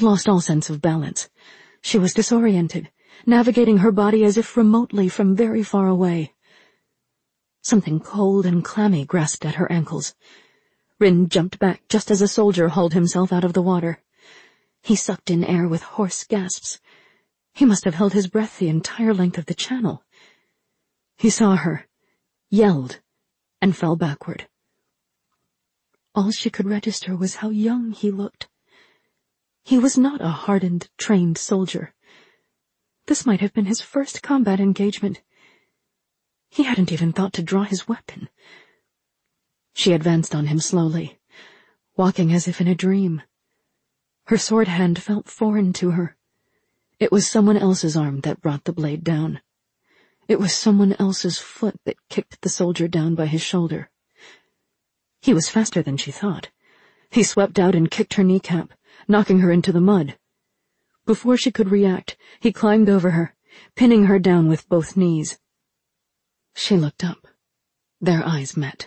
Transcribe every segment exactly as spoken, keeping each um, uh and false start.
had lost all sense of balance. She was disoriented, navigating her body as if remotely from very far away. Something cold and clammy grasped at her ankles. Rin jumped back just as a soldier hauled himself out of the water. He sucked in air with hoarse gasps. He must have held his breath the entire length of the channel. He saw her, yelled, and fell backward. All she could register was how young he looked. He was not a hardened, trained soldier. This might have been his first combat engagement. He hadn't even thought to draw his weapon. She advanced on him slowly, walking as if in a dream. Her sword hand felt foreign to her. It was someone else's arm that brought the blade down. It was someone else's foot that kicked the soldier down by his shoulder. He was faster than she thought. He swept out and kicked her kneecap, knocking her into the mud. Before she could react, he climbed over her, pinning her down with both knees. She looked up. Their eyes met.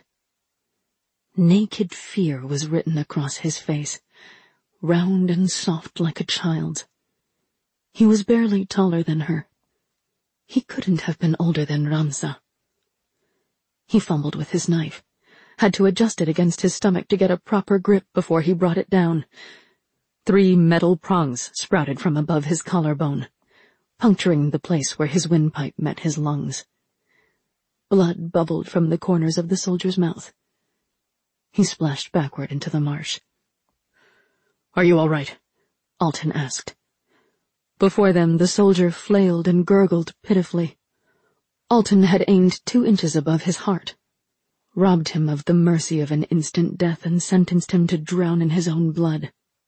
Naked fear was written across his face, round and soft like a child's. He was barely taller than her. He couldn't have been older than Ramza. He fumbled with his knife, had to adjust it against his stomach to get a proper grip before he brought it down. Three metal prongs sprouted from above his collarbone, puncturing the place where his windpipe met his lungs. Blood bubbled from the corners of the soldier's mouth. He splashed backward into the marsh. "Are you all right?" Alton asked. Before them, the soldier flailed and gurgled pitifully. Alton had aimed two inches above his heart, robbed him of the mercy of an instant death and sentenced him to drown in his own blood.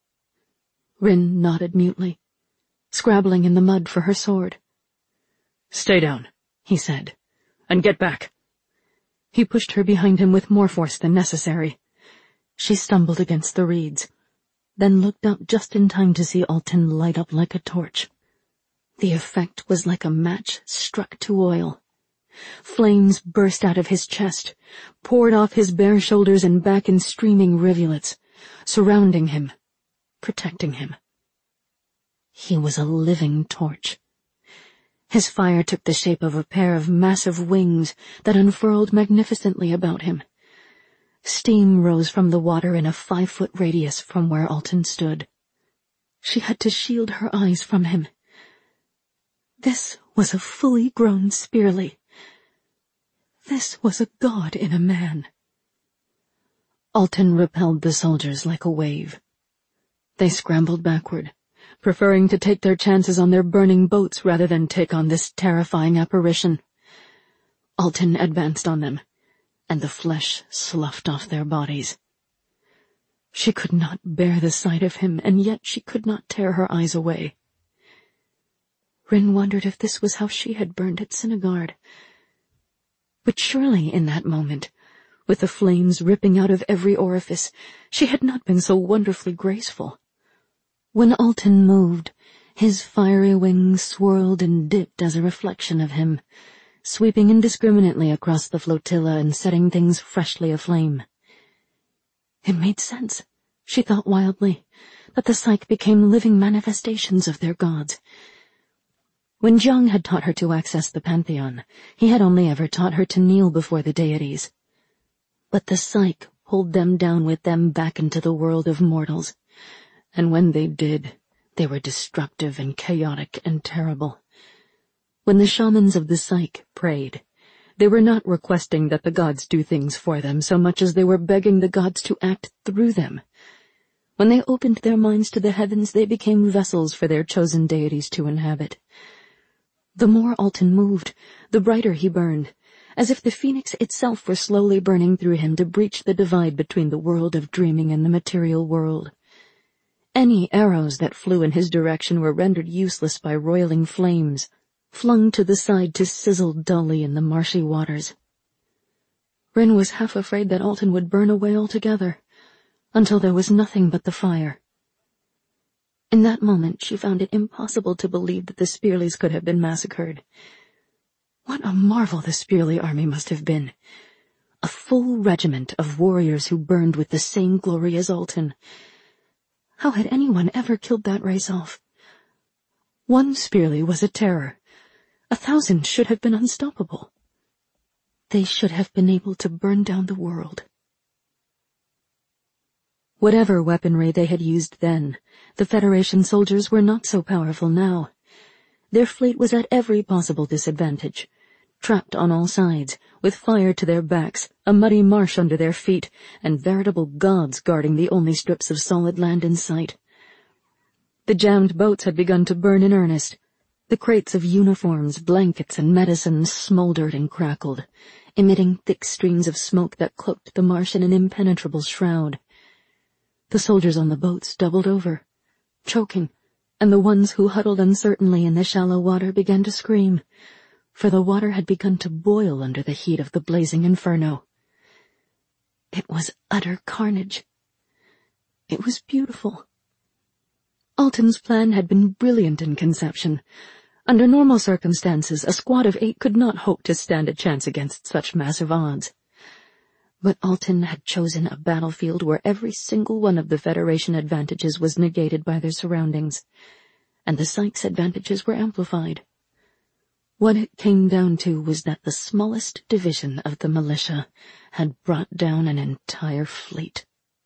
Rin nodded mutely, scrabbling in the mud for her sword. "Stay down," he said, "and get back." He pushed her behind him with more force than necessary. She stumbled against the reeds, then looked up just in time to see Alton light up like a torch. The effect was like a match struck to oil. Flames burst out of his chest, poured off his bare shoulders and back in streaming rivulets, surrounding him, protecting him. He was a living torch. His fire took the shape of a pair of massive wings that unfurled magnificently about him. Steam rose from the water in a five-foot radius from where Alton stood. She had to shield her eyes from him. This was a fully grown Spearly. This was a god in a man. Alton repelled the soldiers like a wave. They scrambled backward, preferring to take their chances on their burning boats rather than take on this terrifying apparition. Alton advanced on them, and the flesh sloughed off their bodies. She could not bear the sight of him, and yet she could not tear her eyes away. Rin wondered if this was how she had burned at Cinegard. But surely in that moment, with the flames ripping out of every orifice, she had not been so wonderfully graceful. When Alton moved, his fiery wings swirled and dipped as a reflection of him, sweeping indiscriminately across the flotilla and setting things freshly aflame. It made sense, she thought wildly, that the Psyche became living manifestations of their gods. When Jiang had taught her to access the Pantheon, he had only ever taught her to kneel before the deities. But the Psyche pulled them down with them back into the world of mortals, and when they did, they were destructive and chaotic and terrible. When the shamans of the Psyche prayed, they were not requesting that the gods do things for them so much as they were begging the gods to act through them. When they opened their minds to the heavens, they became vessels for their chosen deities to inhabit. The more Alton moved, the brighter he burned, as if the phoenix itself were slowly burning through him to breach the divide between the world of dreaming and the material world. Any arrows that flew in his direction were rendered useless by roiling flames, flung to the side to sizzle dully in the marshy waters. Rin was half afraid that Alton would burn away altogether, until there was nothing but the fire. In that moment she found it impossible to believe that the Spearleys could have been massacred. What a marvel the Spearley army must have been! A full regiment of warriors who burned with the same glory as Alton. How had anyone ever killed that race off? One Spearley was a terror. A thousand should have been unstoppable. They should have been able to burn down the world. Whatever weaponry they had used then, the Federation soldiers were not so powerful now. Their fleet was at every possible disadvantage, trapped on all sides, with fire to their backs, a muddy marsh under their feet, and veritable gods guarding the only strips of solid land in sight. The jammed boats had begun to burn in earnest. The crates of uniforms, blankets, and medicines smoldered and crackled, emitting thick streams of smoke that cloaked the marsh in an impenetrable shroud. The soldiers on the boats doubled over, choking, and the ones who huddled uncertainly in the shallow water began to scream, for the water had begun to boil under the heat of the blazing inferno. It was utter carnage. It was beautiful. Alton's plan had been brilliant in conception. Under normal circumstances, a squad of eight could not hope to stand a chance against such massive odds. But Alton had chosen a battlefield where every single one of the Federation advantages was negated by their surroundings, and the Sykes advantages were amplified. What it came down to was that the smallest division of the militia had brought down an entire fleet.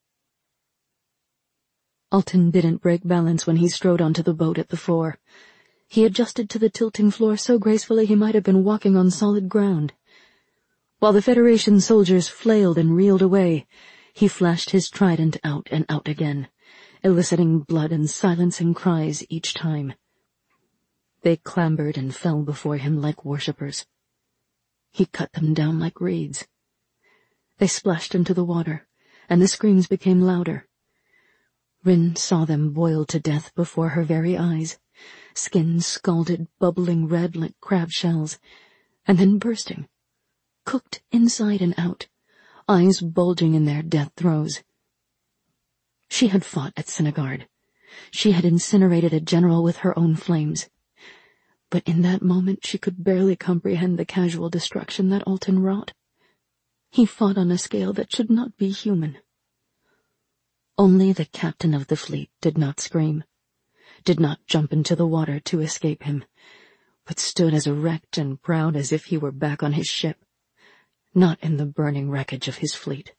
Alton didn't break balance when he strode onto the boat at the fore. He adjusted to the tilting floor so gracefully he might have been walking on solid ground. While the Federation soldiers flailed and reeled away, he flashed his trident out and out again, eliciting blood and silencing cries each time. They clambered and fell before him like worshippers. He cut them down like reeds. They splashed into the water, and the screams became louder. Rin saw them boil to death before her very eyes, skin scalded, bubbling red like crab shells, and then bursting, cooked inside and out, eyes bulging in their death throes. She had fought at Sinigard. She had incinerated a general with her own flames. But in that moment she could barely comprehend the casual destruction that Alton wrought. He fought on a scale that should not be human. Only the captain of the fleet did not scream, did not jump into the water to escape him, but stood as erect and proud as if he were back on his ship, not in the burning wreckage of his fleet.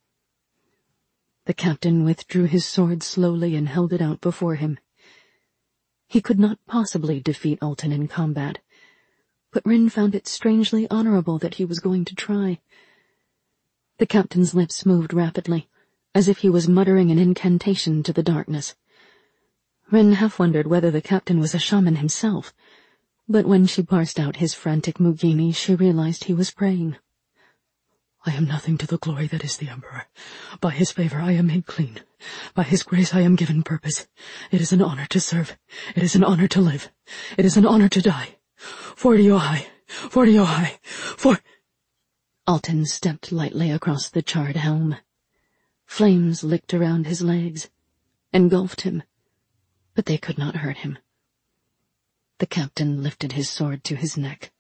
The captain withdrew his sword slowly and held it out before him. He could not possibly defeat Alton in combat, but Rin found it strangely honorable that he was going to try. The captain's lips moved rapidly, as if he was muttering an incantation to the darkness. Rin half wondered whether the captain was a shaman himself, but when she parsed out his frantic Mugini, she realized he was praying. I am nothing to the glory that is the Emperor. By his favor I am made clean. By his grace I am given purpose. It is an honor to serve. It is an honor to live. It is an honor to die. Forty Ojai! Forty Ojai! For— Alton stepped lightly across the charred helm. Flames licked around his legs, engulfed him, but they could not hurt him. The captain lifted his sword to his neck.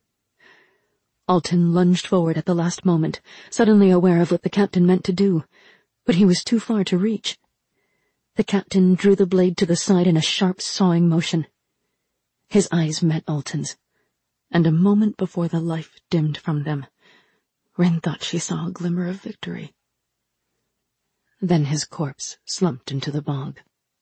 Alton lunged forward at the last moment, suddenly aware of what the captain meant to do, but he was too far to reach. The captain drew the blade to the side in a sharp sawing motion. His eyes met Alton's, and a moment before the life dimmed from them, Rin thought she saw a glimmer of victory. Then his corpse slumped into the bog.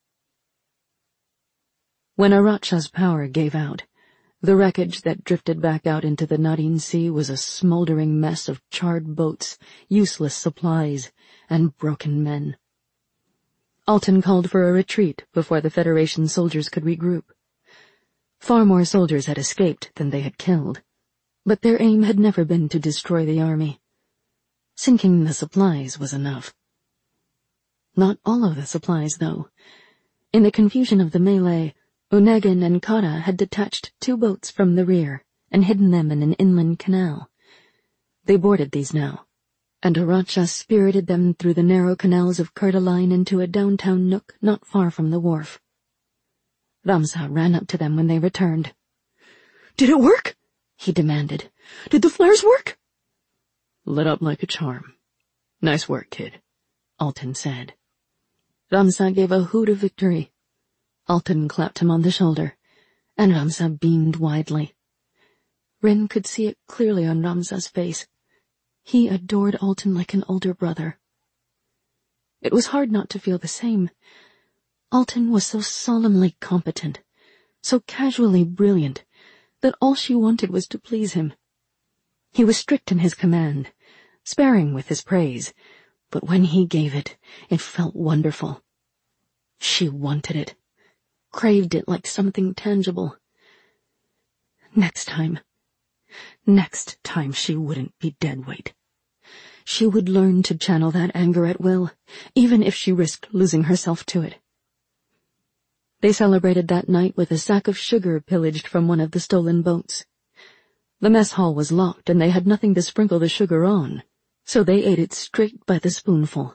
When Aracha's power gave out, the wreckage that drifted back out into the Naryn Sea was a smoldering mess of charred boats, useless supplies, and broken men. Alton called for a retreat before the Federation soldiers could regroup. Far more soldiers had escaped than they had killed, but their aim had never been to destroy the army. Sinking the supplies was enough. Not all of the supplies, though. In the confusion of the melee, Onegin and Kara had detached two boats from the rear and hidden them in an inland canal. They boarded these now, and Aracha spirited them through the narrow canals of Kurdaline into a downtown nook not far from the wharf. Ramza ran up to them when they returned. "Did it work?" he demanded. "Did the flares work?" "Lit up like a charm. Nice work, kid," Alton said. Ramza gave a hoot of victory, Alton clapped him on the shoulder, and Ramza beamed widely. Rin could see it clearly on Ramza's face. He adored Alton like an older brother. It was hard not to feel the same. Alton was so solemnly competent, so casually brilliant, that all she wanted was to please him. He was strict in his command, sparing with his praise, but when he gave it, it felt wonderful. She wanted it, craved it like something tangible. Next time, next time she wouldn't be dead weight. She would learn to channel that anger at will, even if she risked losing herself to it. They celebrated that night with a sack of sugar pillaged from one of the stolen boats. The mess hall was locked and they had nothing to sprinkle the sugar on, so they ate it straight by the spoonful.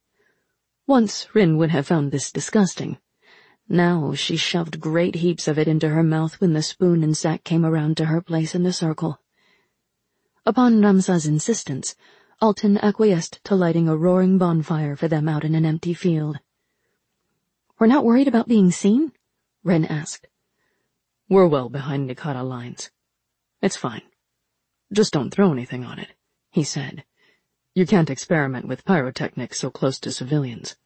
Once Rin would have found this disgusting. Now she shoved great heaps of it into her mouth when the spoon and sack came around to her place in the circle. Upon Ramza's insistence, Alton acquiesced to lighting a roaring bonfire for them out in an empty field. "We're not worried about being seen?" Rin asked. "We're well behind Nikata lines. It's fine. Just don't throw anything on it," he said. "You can't experiment with pyrotechnics so close to civilians."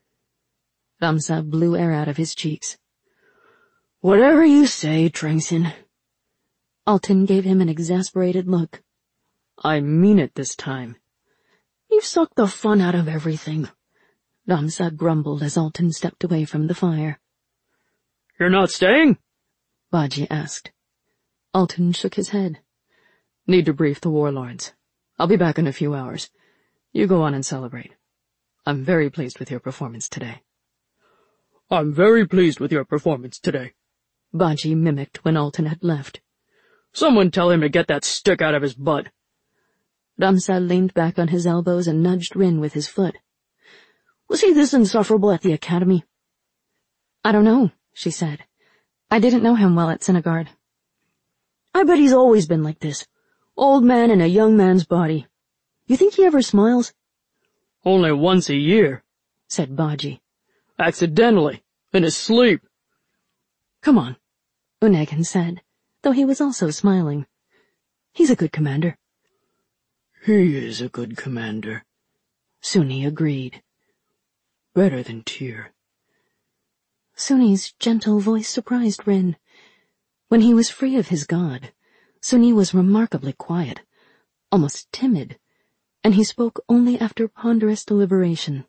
Ramza blew air out of his cheeks. "Whatever you say, Trengsin." Alton gave him an exasperated look. "I mean it this time." "You suck the fun out of everything," Ramza grumbled as Alton stepped away from the fire. "You're not staying?" Baji asked. Alton shook his head. "Need to brief the warlords. I'll be back in a few hours. You go on and celebrate. I'm very pleased with your performance today." "I'm very pleased with your performance today," Baji mimicked when Alton had left. "Someone tell him to get that stick out of his butt." Ramza leaned back on his elbows and nudged Rin with his foot. "Was he this insufferable at the academy?" "I don't know," she said. "I didn't know him well at Sinigard." "I bet he's always been like this. Old man in a young man's body. You think he ever smiles?" "Only once a year," said Baji. "Accidentally, in his sleep." "Come on," Unegin said, though he was also smiling. "He's a good commander." "He is a good commander," Suni agreed. "Better than Tyr." Suni's gentle voice surprised Rin. When he was free of his god, Suni was remarkably quiet, almost timid, and he spoke only after ponderous deliberation.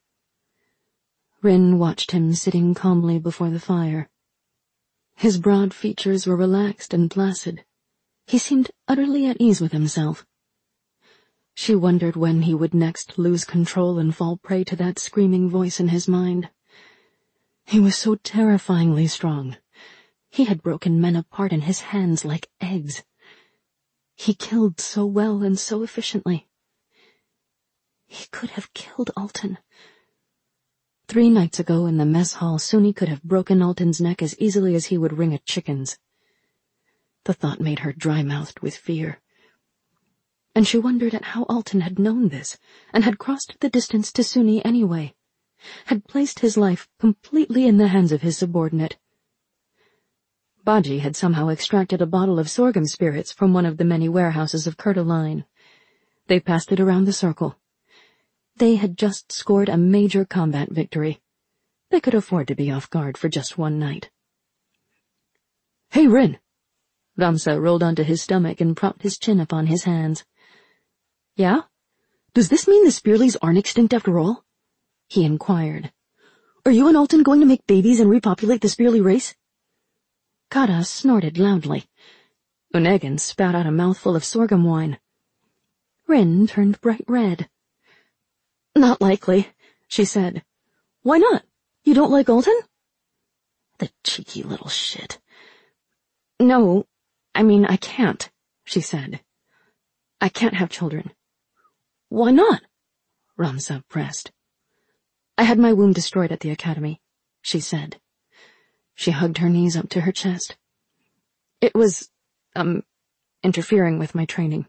Rin watched him sitting calmly before the fire. His broad features were relaxed and placid. He seemed utterly at ease with himself. She wondered when he would next lose control and fall prey to that screaming voice in his mind. He was so terrifyingly strong. He had broken men apart in his hands like eggs. He killed so well and so efficiently. He could have killed Alton. Three nights ago in the mess hall, Suni could have broken Alton's neck as easily as he would wring a chicken's. The thought made her dry-mouthed with fear. And she wondered at how Alton had known this, and had crossed the distance to Suni anyway, had placed his life completely in the hands of his subordinate. Baji had somehow extracted a bottle of sorghum spirits from one of the many warehouses of Kurtaline. They passed it around the circle. They had just scored a major combat victory. They could afford to be off guard for just one night. "Hey, Rin!" Ramza rolled onto his stomach and propped his chin upon his hands. "Yeah? Does this mean the Spearleys aren't extinct after all?" he inquired. "Are you and Alton going to make babies and repopulate the Spearley race?" Kata snorted loudly. Unegin spat out a mouthful of sorghum wine. Rin turned bright red. "Not likely," she said. "Why not? You don't like Alton?" "The cheeky little shit." "No, I mean I can't," she said. "I can't have children." "Why not?" Ramza pressed. "I had my womb destroyed at the academy," she said. She hugged her knees up to her chest. "It was, um, interfering with my training."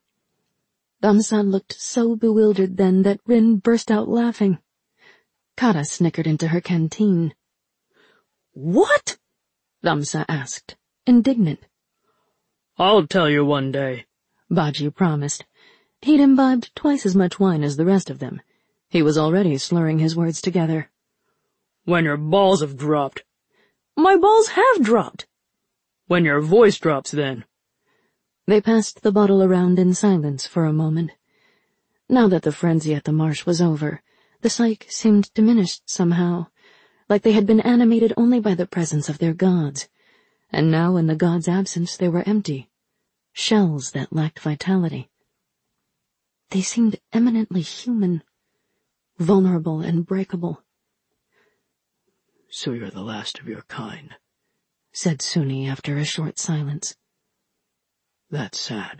Ramza looked so bewildered then that Rin burst out laughing. Kata snickered into her canteen. What? Thamsa asked, indignant. I'll tell you one day, Baji promised. He'd imbibed twice as much wine as the rest of them. He was already slurring his words together. When your balls have dropped. My balls have dropped. When your voice drops, then. They passed the bottle around in silence for a moment. Now that the frenzy at the marsh was over, the psyche seemed diminished somehow, like they had been animated only by the presence of their gods, and now in the gods' absence they were empty, shells that lacked vitality. They seemed eminently human, vulnerable and breakable. So you're the last of your kind, said Suni after a short silence. That's sad.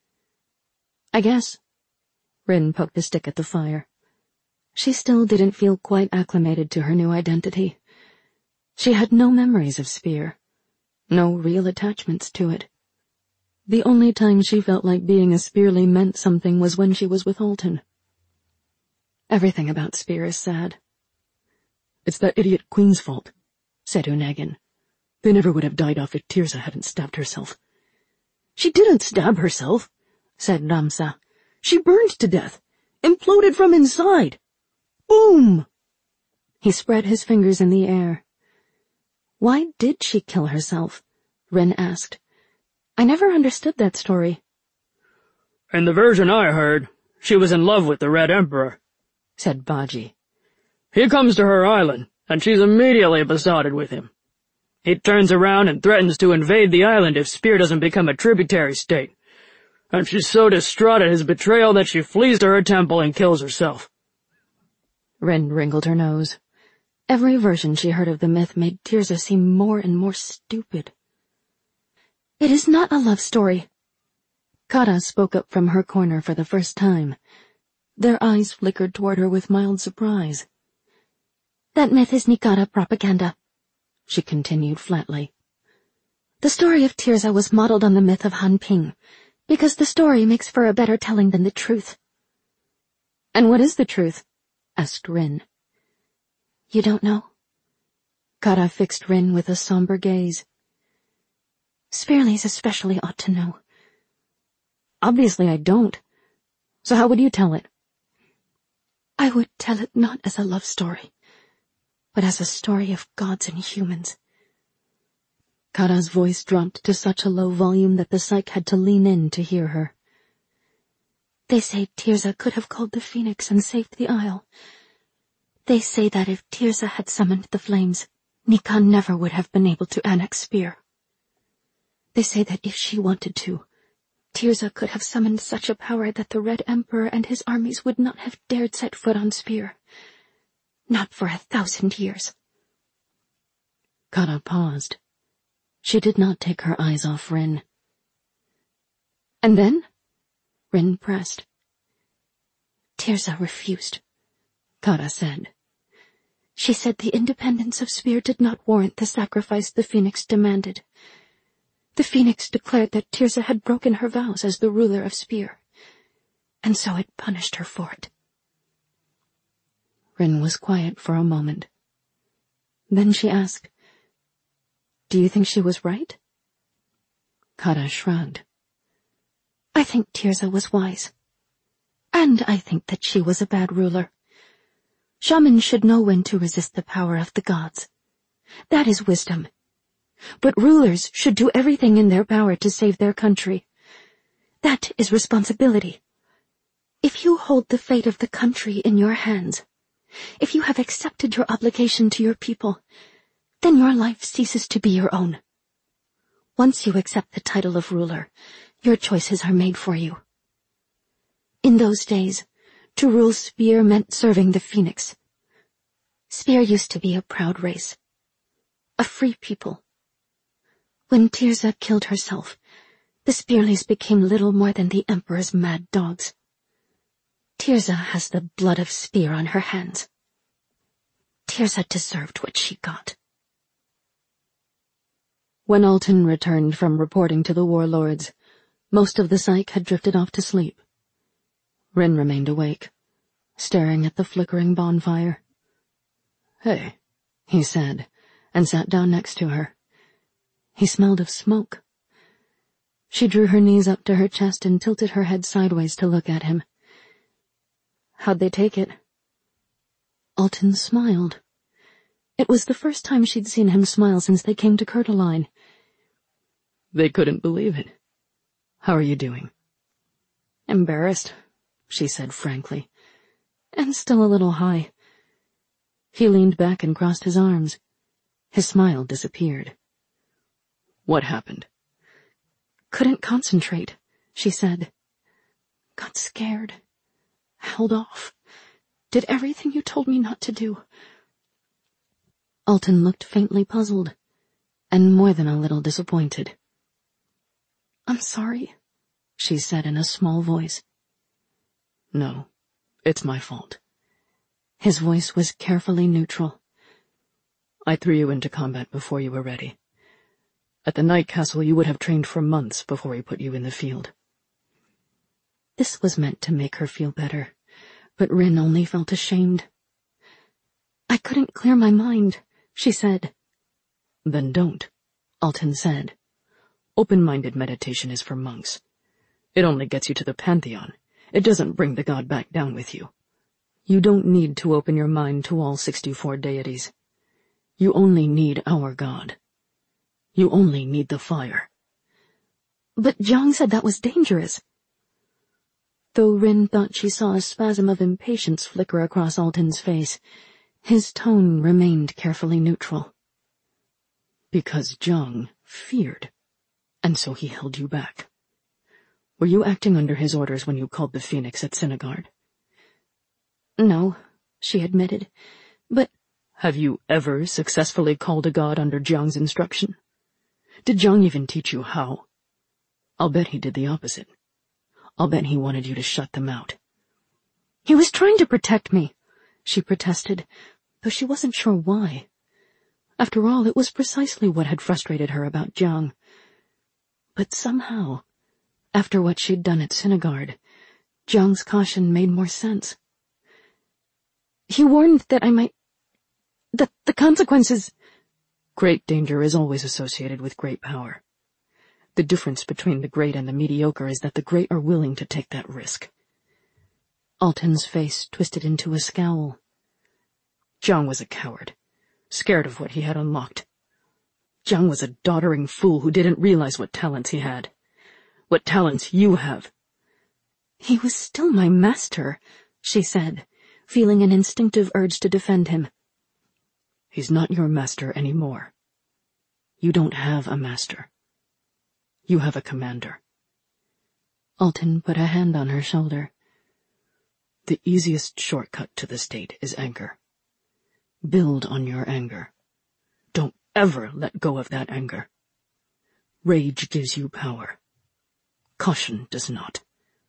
I guess. Rin poked a stick at the fire. She still didn't feel quite acclimated to her new identity. She had no memories of Spear, no real attachments to it. The only time she felt like being a Spearly meant something was when she was with Alton. Everything about Spear is sad. It's that idiot queen's fault, said Unegin. They never would have died off if Tirza hadn't stabbed herself. She didn't stab herself, said Ramsa. She burned to death, imploded from inside. Boom! He spread his fingers in the air. Why did she kill herself? Rin asked. I never understood that story. In the version I heard, she was in love with the Red Emperor, said Baji. He comes to her island, and she's immediately besotted with him. He turns around and threatens to invade the island if Spear doesn't become a tributary state, and she's so distraught at his betrayal that she flees to her temple and kills herself. Rin wrinkled her nose. Every version she heard of the myth made Tirza seem more and more stupid. It is not a love story. Kara spoke up from her corner for the first time. Their eyes flickered toward her with mild surprise. That myth is Nikara propaganda, she continued flatly. The story of Tirza was modeled on the myth of Han Ping, because the story makes for a better telling than the truth. And what is the truth? Asked Rin. You don't know? Kara fixed Rin with a somber gaze. Spearleys especially ought to know. Obviously I don't. So how would you tell it? I would tell it not as a love story, but as a story of gods and humans. Kara's voice dropped to such a low volume that the psyche had to lean in to hear her. They say Tirza could have called the phoenix and saved the isle. They say that if Tirza had summoned the flames, Nikan never would have been able to annex Spear. They say that if she wanted to, Tirza could have summoned such a power that the Red Emperor and his armies would not have dared set foot on Spear. Not for a thousand years. Kara paused. She did not take her eyes off Rin. And then? Rin pressed. Tirza refused, Kara said. She said the independence of Spear did not warrant the sacrifice the Phoenix demanded. The Phoenix declared that Tirza had broken her vows as the ruler of Spear, and so it punished her for it. Rin was quiet for a moment. Then she asked, Do you think she was right? Kara shrugged. I think Tirza was wise. And I think that she was a bad ruler. Shamans should know when to resist the power of the gods. That is wisdom. But rulers should do everything in their power to save their country. That is responsibility. If you hold the fate of the country in your hands, if you have accepted your obligation to your people, then your life ceases to be your own. Once you accept the title of ruler, your choices are made for you. In those days, to rule Spear meant serving the Phoenix. Spear used to be a proud race, a free people. When Tirza killed herself, the Spearleys became little more than the Emperor's mad dogs. Tirza has the blood of Spear on her hands. Tirza deserved what she got. When Alton returned from reporting to the warlords, most of the psyche had drifted off to sleep. Rin remained awake, staring at the flickering bonfire. Hey, he said, and sat down next to her. He smelled of smoke. She drew her knees up to her chest and tilted her head sideways to look at him. "How'd they take it?" Alton smiled. It was the first time she'd seen him smile since they came to Coeur-d'Alene. "They couldn't believe it. How are you doing?" "Embarrassed," she said frankly, "and still a little high." He leaned back and crossed his arms. His smile disappeared. "What happened?" "Couldn't concentrate," she said. "Got scared. Held off. Did everything you told me not to do." Alton looked faintly puzzled, and more than a little disappointed. "I'm sorry," she said in a small voice. "No, it's my fault." His voice was carefully neutral. "I threw you into combat before you were ready. At the Night Castle you would have trained for months before we put you in the field." This was meant to make her feel better, but Rin only felt ashamed. "I couldn't clear my mind," she said. "Then don't," Alton said. "Open-minded meditation is for monks. It only gets you to the Pantheon. It doesn't bring the god back down with you. You don't need to open your mind to all sixty-four deities. You only need our god. You only need the fire." "But Jiang said that was dangerous." Though Rin thought she saw a spasm of impatience flicker across Alton's face, his tone remained carefully neutral. "Because Jiang feared, and so he held you back. Were you acting under his orders when you called the Phoenix at Sinigard?" "No," she admitted, "but—" "Have you ever successfully called a god under Jiang's instruction? Did Jiang even teach you how? I'll bet he did the opposite. I'll bet he wanted you to shut them out." "He was trying to protect me," she protested, though she wasn't sure why. After all, it was precisely what had frustrated her about Jiang. But somehow, after what she'd done at Sinigard, Jiang's caution made more sense. "He warned that I might... that the consequences—" "Great danger is always associated with great power. The difference between the great and the mediocre is that the great are willing to take that risk." Alton's face twisted into a scowl. Jiang was a coward, scared of what he had unlocked. Jiang was a doddering fool who didn't realize what talents he had. What talents you have. "He was still my master," she said, feeling an instinctive urge to defend him. "He's not your master anymore. You don't have a master. You have a commander." Alton put a hand on her shoulder. "The easiest shortcut to the state is anger. Build on your anger. Don't ever let go of that anger. Rage gives you power. Caution does not."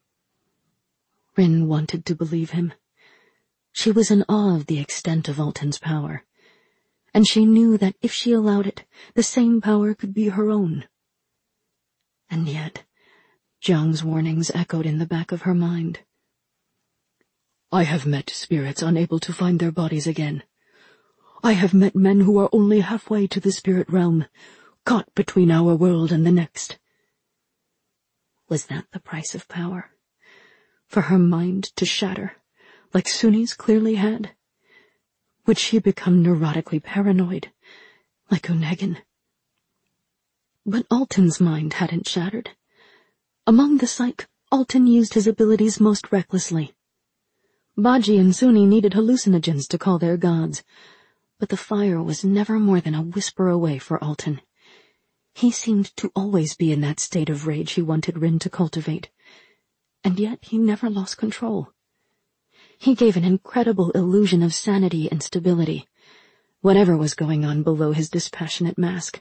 Rin wanted to believe him. She was in awe of the extent of Alton's power, and she knew that if she allowed it, the same power could be her own. And yet, Jiang's warnings echoed in the back of her mind. "I have met spirits unable to find their bodies again. I have met men who are only halfway to the spirit realm, caught between our world and the next." Was that the price of power? For her mind to shatter, like Suni's clearly had? Would she become neurotically paranoid, like Onegin? But Alton's mind hadn't shattered. Among the psych, Alton used his abilities most recklessly. Baji and Suni needed hallucinogens to call their gods, but the fire was never more than a whisper away for Alton. He seemed to always be in that state of rage he wanted Rin to cultivate, and yet he never lost control. He gave an incredible illusion of sanity and stability, whatever was going on below his dispassionate mask.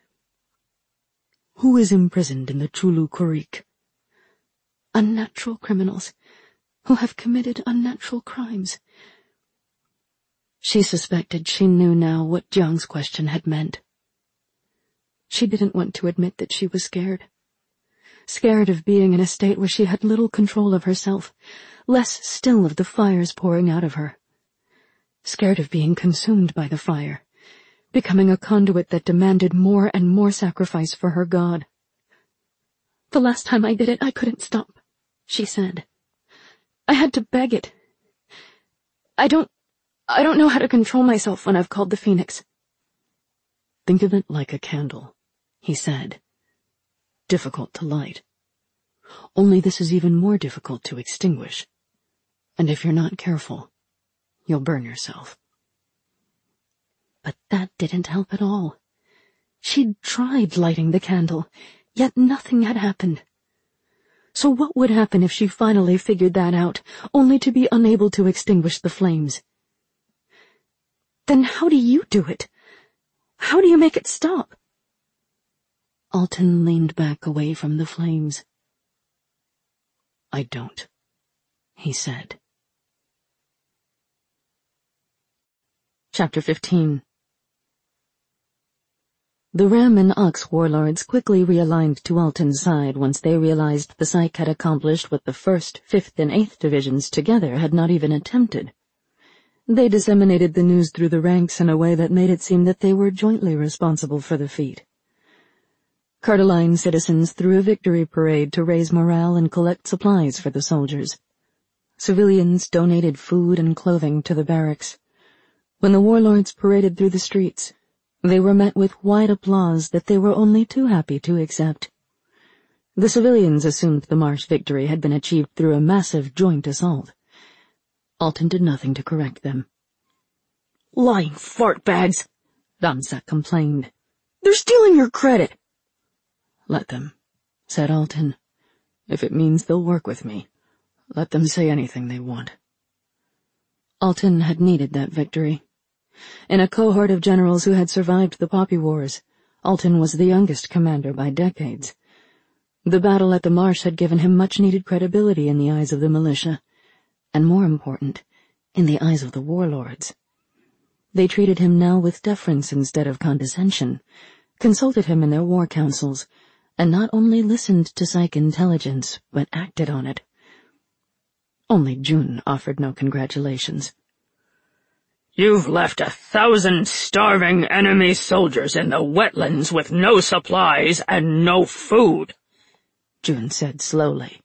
"Who is imprisoned in the Chulu Kurik?" "Unnatural criminals, who have committed unnatural crimes." She suspected she knew now what Jiang's question had meant. She didn't want to admit that she was scared. Scared of being in a state where she had little control of herself, less still of the fires pouring out of her. Scared of being consumed by the fire, becoming a conduit that demanded more and more sacrifice for her god. "The last time I did it, I couldn't stop," she said. "I had to beg it. I don't, I don't know how to control myself when I've called the Phoenix." "Think of it like a candle," he said. "Difficult to light. Only this is even more difficult to extinguish. And if you're not careful, you'll burn yourself." But that didn't help at all. She'd tried lighting the candle, yet nothing had happened. So what would happen if she finally figured that out, only to be unable to extinguish the flames? "Then how do you do it? How do you make it stop?" Alton leaned back away from the flames. "I don't," he said. Chapter fifteen. The Ram and Ox warlords quickly realigned to Alton's side once they realized the Psyche had accomplished what the first, fifth, and eighth divisions together had not even attempted. They disseminated the news through the ranks in a way that made it seem that they were jointly responsible for the feat. Cardoline citizens threw a victory parade to raise morale and collect supplies for the soldiers. Civilians donated food and clothing to the barracks. When the warlords paraded through the streets, they were met with wide applause that they were only too happy to accept. The civilians assumed the Marsh victory had been achieved through a massive joint assault. Alton did nothing to correct them. "Lying fartbags," Ramsak complained. "They're stealing your credit." "Let them," said Alton. "If it means they'll work with me, let them say anything they want." Alton had needed that victory. In a cohort of generals who had survived the Poppy Wars, Alton was the youngest commander by decades. The battle at the Marsh had given him much-needed credibility in the eyes of the militia, and more important, in the eyes of the warlords. They treated him now with deference instead of condescension, consulted him in their war councils, and not only listened to Psyche intelligence, but acted on it. Only June offered no congratulations. "You've left a thousand starving enemy soldiers in the wetlands with no supplies and no food," June said slowly.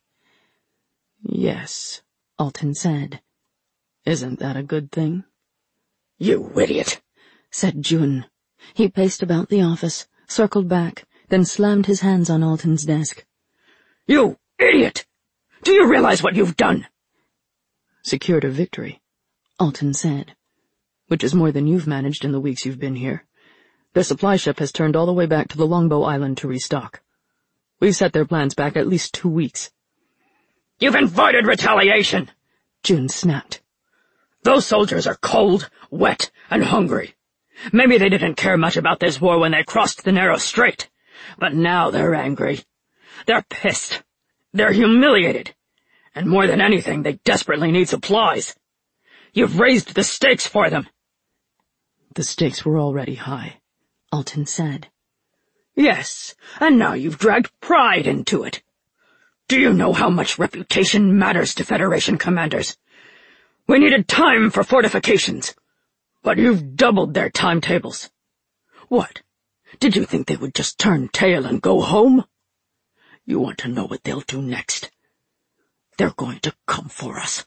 "Yes," Alton said. "Isn't that a good thing?" "You idiot," said June. He paced about the office, circled back, then slammed his hands on Alton's desk. "You idiot! Do you realize what you've done?" "Secured a victory," Alton said. "Which is more than you've managed in the weeks you've been here. Their supply ship has turned all the way back to the Longbow Island to restock. We've set their plans back at least two weeks. "You've invited retaliation," June snapped. "Those soldiers are cold, wet, and hungry. Maybe they didn't care much about this war when they crossed the narrow strait, but now they're angry. They're pissed. They're humiliated. And more than anything, they desperately need supplies. You've raised the stakes for them." "The stakes were already high," Alton said. "Yes, and now you've dragged pride into it. Do you know how much reputation matters to Federation commanders? We needed time for fortifications, but you've doubled their timetables. What, did you think they would just turn tail and go home? You want to know what they'll do next? They're going to come for us."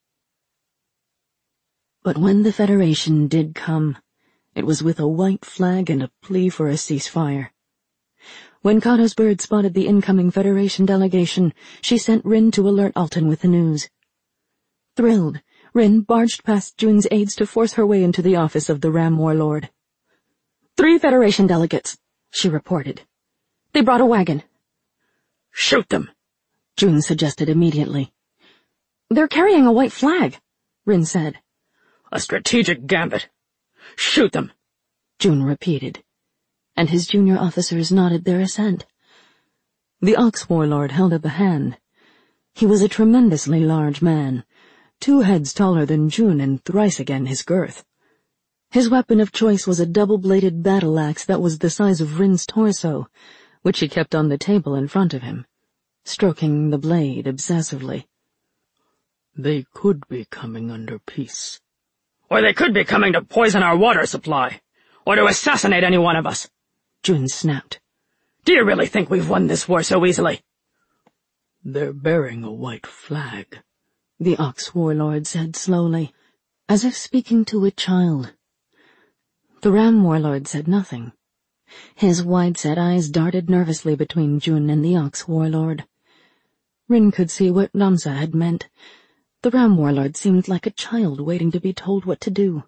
But when the Federation did come, it was with a white flag and a plea for a ceasefire. When Kato's bird spotted the incoming Federation delegation, she sent Rin to alert Alton with the news. Thrilled, Rin barged past June's aides to force her way into the office of the Ram warlord. "Three Federation delegates," she reported. "They brought a wagon." "Shoot them," June suggested immediately. "They're carrying a white flag," Rin said. "A strategic gambit. Shoot them," June repeated, and his junior officers nodded their assent. The Ox warlord held up a hand. He was a tremendously large man, two heads taller than June and thrice again his girth. His weapon of choice was a double-bladed battle axe that was the size of Rin's torso, which he kept on the table in front of him, stroking the blade obsessively. "They could be coming under peace." "Or they could be coming to poison our water supply. or to assassinate any one of us. June snapped. Do you really think we've won this war so easily? They're bearing a white flag, the Ox warlord said slowly, as if speaking to a child. The Ram warlord said nothing. His wide-set eyes darted nervously between June and the Ox warlord. Rin could see what Ramza had meant. The Ram warlord seemed like a child waiting to be told what to do.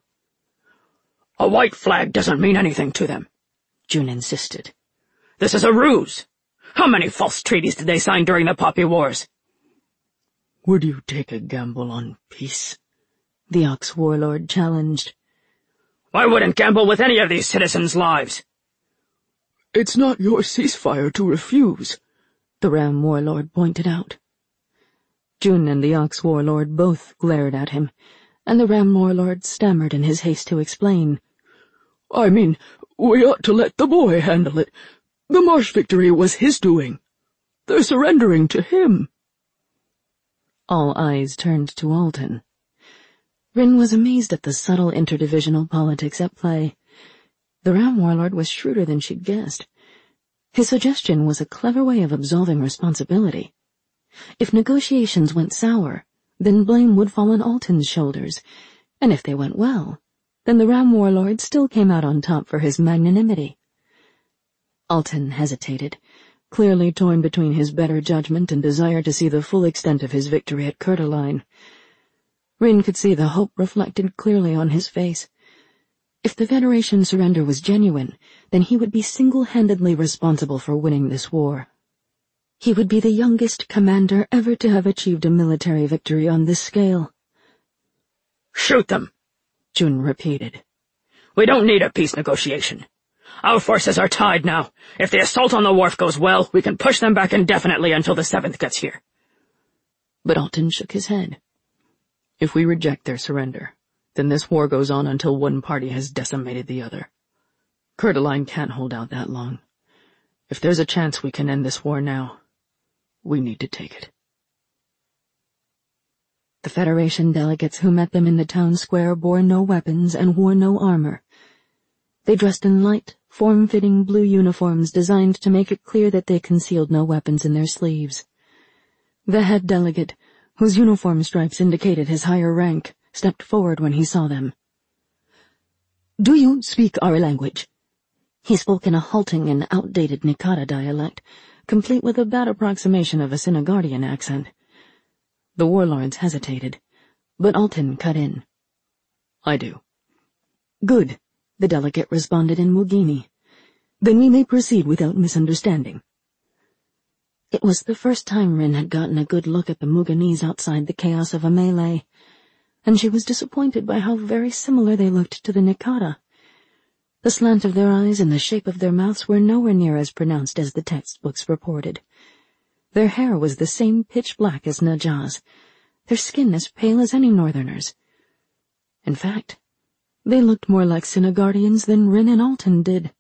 A white flag doesn't mean anything to them, June insisted. This is a ruse. How many false treaties did they sign during the Poppy Wars? Would you take a gamble on peace? The Ox warlord challenged. I wouldn't gamble with any of these citizens' lives. It's not your ceasefire to refuse, the Ram warlord pointed out. June and the Ox warlord both glared at him, and the Ram warlord stammered in his haste to explain. I mean, we ought to let the boy handle it. The Marsh victory was his doing. They're surrendering to him. All eyes turned to Alton. Rin was amazed at the subtle interdivisional politics at play. The Ram warlord was shrewder than she'd guessed. His suggestion was a clever way of absolving responsibility. If negotiations went sour, then blame would fall on Alton's shoulders, and if they went well, then the Ram warlord still came out on top for his magnanimity. Alton hesitated, clearly torn between his better judgment and desire to see the full extent of his victory at Coeur d'Alene. Rin could see the hope reflected clearly on his face. If the Federation surrender was genuine, then he would be single-handedly responsible for winning this war. He would be the youngest commander ever to have achieved a military victory on this scale. Shoot them, June repeated. We don't need a peace negotiation. Our forces are tied now. If the assault on the wharf goes well, we can push them back indefinitely until the seventh gets here. But Alton shook his head. If we reject their surrender, then this war goes on until one party has decimated the other. Coeur d'Alene can't hold out that long. If there's a chance we can end this war now, we need to take it. The Federation delegates who met them in the town square bore no weapons and wore no armor. They dressed in light, form-fitting blue uniforms designed to make it clear that they concealed no weapons in their sleeves. The head delegate, whose uniform stripes indicated his higher rank, stepped forward when he saw them. "Do you speak our language?" He spoke in a halting and outdated Nikata dialect, complete with a bad approximation of a Senegardian accent. The warlords hesitated, but Alton cut in. "I do." "Good," the delegate responded in Mugini. "Then we may proceed without misunderstanding." It was the first time Rin had gotten a good look at the Muganese outside the chaos of a melee, and she was disappointed by how very similar they looked to the Nikata. The slant of their eyes and the shape of their mouths were nowhere near as pronounced as the textbooks reported. Their hair was the same pitch black as Najah's, their skin as pale as any northerner's. In fact, they looked more like Senegardians than Rin and Alton did.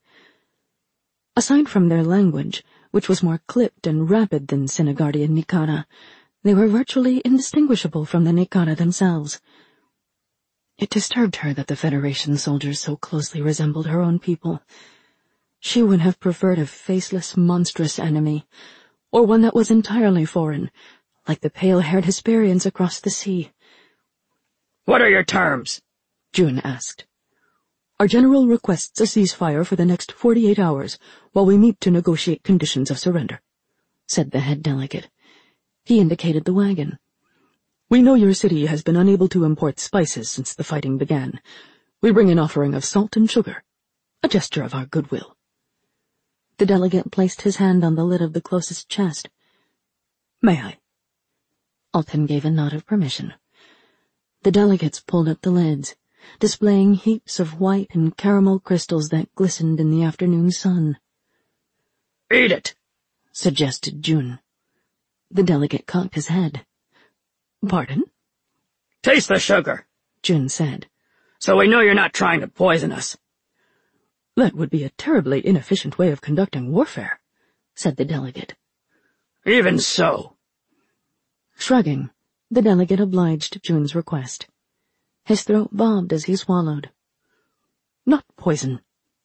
Aside from their language, which was more clipped and rapid than Senegardian Nikata, they were virtually indistinguishable from the Nikata themselves. It disturbed her that the Federation soldiers so closely resembled her own people. She would have preferred a faceless, monstrous enemy, or one that was entirely foreign, like the pale-haired Hesperians across the sea. "What are your terms?" June asked. "Our general requests a ceasefire for the next forty-eight hours, while we meet to negotiate conditions of surrender," said the head delegate. He indicated the wagon. "We know your city has been unable to import spices since the fighting began. We bring an offering of salt and sugar, a gesture of our goodwill." The delegate placed his hand on the lid of the closest chest. "May I?" Alton gave a nod of permission. The delegates pulled up the lids, displaying heaps of white and caramel crystals that glistened in the afternoon sun. "Eat it," suggested June. The delegate cocked his head. "Pardon?" "Taste the sugar," June said. "So we know you're not trying to poison us." "That would be a terribly inefficient way of conducting warfare," said the delegate. "Even so." Shrugging, the delegate obliged June's request. His throat bobbed as he swallowed. "Not poison,"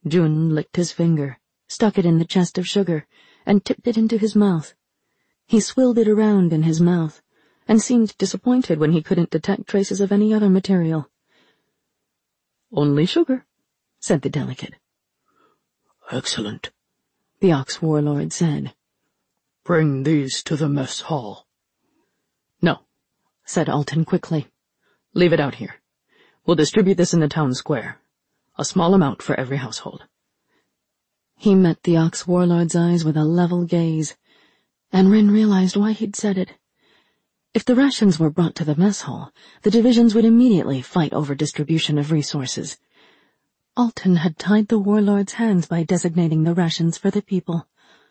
Jun licked his finger, stuck it in the chest of sugar, and tipped it into his mouth. He swilled it around in his mouth, and seemed disappointed when he couldn't detect traces of any other material. "Only sugar," said the delegate. "Excellent," the Ox warlord said. "Bring these to the mess hall." "No," said Alton quickly. "Leave it out here. We'll distribute this in the town square. A small amount for every household." He met the Ox warlord's eyes with a level gaze, and Rin realized why he'd said it. If the rations were brought to the mess hall, the divisions would immediately fight over distribution of resources. Alton had tied the warlord's hands by designating the rations for the people.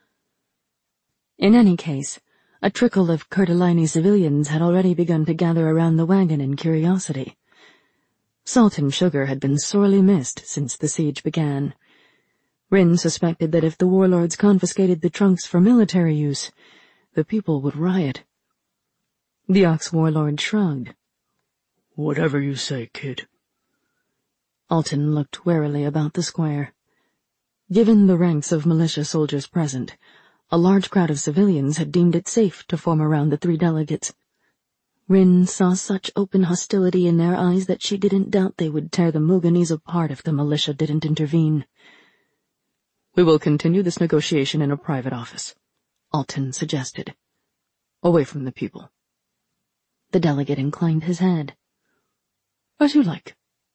In any case, a trickle of Kurtulaini civilians had already begun to gather around the wagon in curiosity. Salt and sugar had been sorely missed since the siege began. Rin suspected that if the warlords confiscated the trunks for military use, the people would riot. The Ox warlord shrugged. "Whatever you say, kid." Alton looked warily about the square. Given the ranks of militia soldiers present, a large crowd of civilians had deemed it safe to form around the three delegates. Rin saw such open hostility in their eyes that she didn't doubt they would tear the Muganese apart if the militia didn't intervene. "We will continue this negotiation in a private office," Alton suggested. "Away from the people." The delegate inclined his head. "As you like."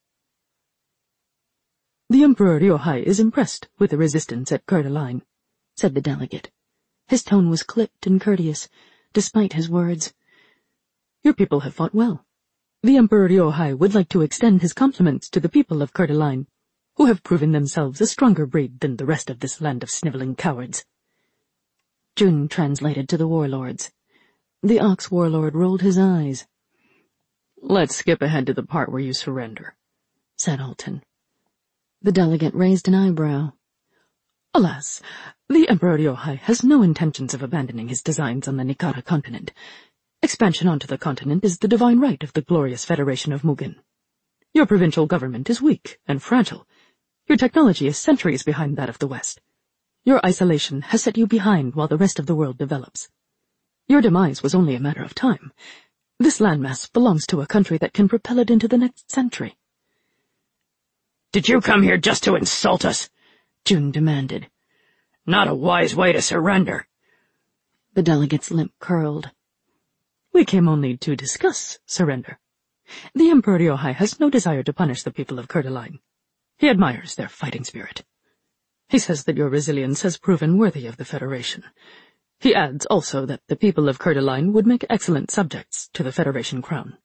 "The Emperor Ryohei is impressed with the resistance at Kurtulain," said the delegate. His tone was clipped and courteous, despite his words. "Your people have fought well. The Emperor Ryohei would like to extend his compliments to the people of Kurtulain, who have proven themselves a stronger breed than the rest of this land of sniveling cowards." Jun translated to the warlords. The Ox warlord rolled his eyes. "Let's skip ahead to the part where you surrender," said Alton. The delegate raised an eyebrow. "Alas, the Emperor Ryohei has no intentions of abandoning his designs on the Nikara continent. Expansion onto the continent is the divine right of the glorious Federation of Mugen. Your provincial government is weak and fragile. Your technology is centuries behind that of the West. Your isolation has set you behind while the rest of the world develops. Your demise was only a matter of time. This landmass belongs to a country that can propel it into the next century." "Did you come here just to insult us?" Jun demanded. "Not a wise way to surrender." The delegate's lip curled. "We came only to discuss surrender. The Emperor Ryohei has no desire to punish the people of Kurtulain. He admires their fighting spirit. He says that your resilience has proven worthy of the Federation. He adds also that the people of Kurtulain would make excellent subjects to the Federation crown."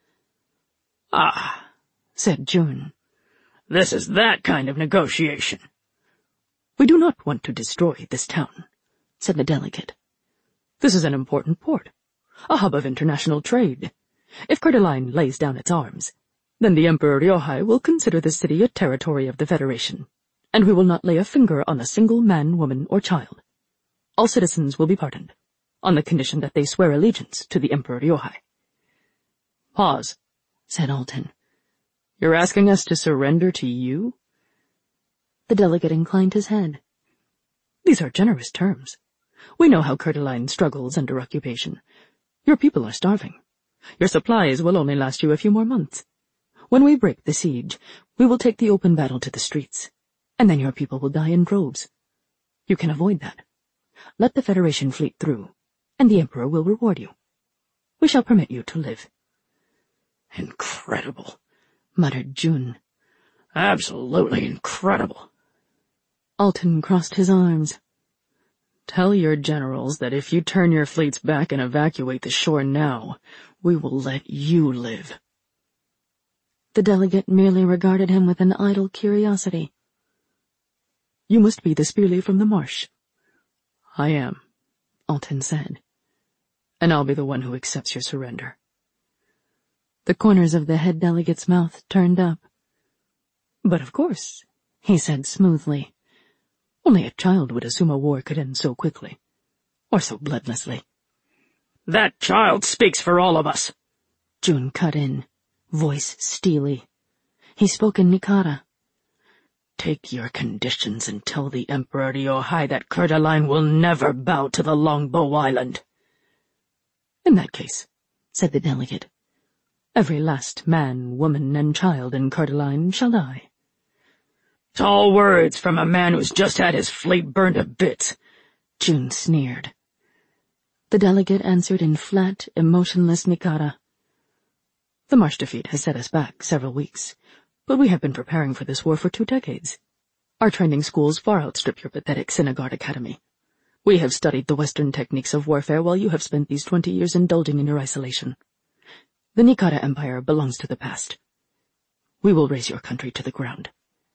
"Ah," said Jun. "This is that kind of negotiation." "We do not want to destroy this town," said the delegate. "This is an important port, a hub of international trade. If Kurtulain lays down its arms, then the Emperor Ryohei will consider the city a territory of the Federation, and we will not lay a finger on a single man, woman, or child. All citizens will be pardoned, on the condition that they swear allegiance to the Emperor Ryohei." "Pause," said Alton. "You're asking us to surrender to you?" The delegate inclined his head. "These are generous terms. We know how Kurtulain struggles under occupation. Your people are starving. Your supplies will only last you a few more months. When we break the siege, we will take the open battle to the streets, and then your people will die in droves. You can avoid that. Let the Federation fleet through, and the Emperor will reward you. We shall permit you to live." "Incredible," muttered Jun. "Absolutely incredible." Alton crossed his arms. "Tell your generals that if you turn your fleets back and evacuate the shore now, we will let you live." The delegate merely regarded him with an idle curiosity. "You must be the Spearly from the marsh." "I am," Alton said. "And I'll be the one who accepts your surrender." The corners of the head delegate's mouth turned up. "But of course," he said smoothly. "Only a child would assume a war could end so quickly, or so bloodlessly." "That child speaks for all of us," Jun cut in, voice steely. He spoke in Nikara. Take your conditions and tell the Emperor Riohai that Coeur d'Alene will never bow to the Longbow Island. In that case, said the delegate, every last man, woman, and child in Coeur d'Alene shall die. Tall words from a man who's just had his fleet burned to bits, June sneered. The delegate answered in flat, emotionless Nikara. The Marsh defeat has set us back several weeks, but we have been preparing for this war for two decades. Our training schools far outstrip your pathetic Synagard Academy. We have studied the Western techniques of warfare while you have spent these twenty years indulging in your isolation. The Nikara Empire belongs to the past. We will raise your country to the ground.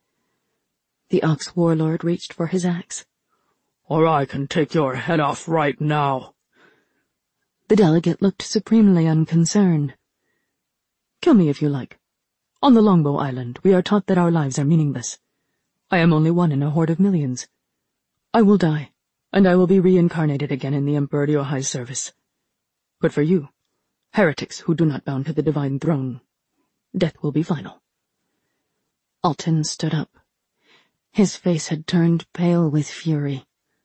The Ox warlord reached for his axe. Or I can take your head off right now. The delegate looked supremely unconcerned. Kill me if you like. On the Longbow Island, we are taught that our lives are meaningless. I am only one in a horde of millions. I will die, and I will be reincarnated again in the Emperor Riohai's service. But for you, heretics who do not bow to the divine throne, death will be final. Alton stood up. His face had turned pale with fury.